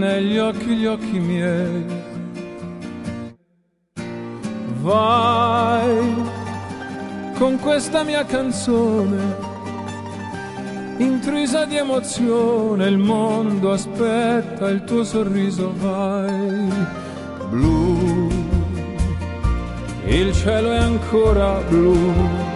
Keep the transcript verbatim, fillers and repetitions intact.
negli occhi gli occhi miei. Vai con questa mia canzone intrisa di emozione, il mondo aspetta il tuo sorriso. Vai, blu, il cielo è ancora blu,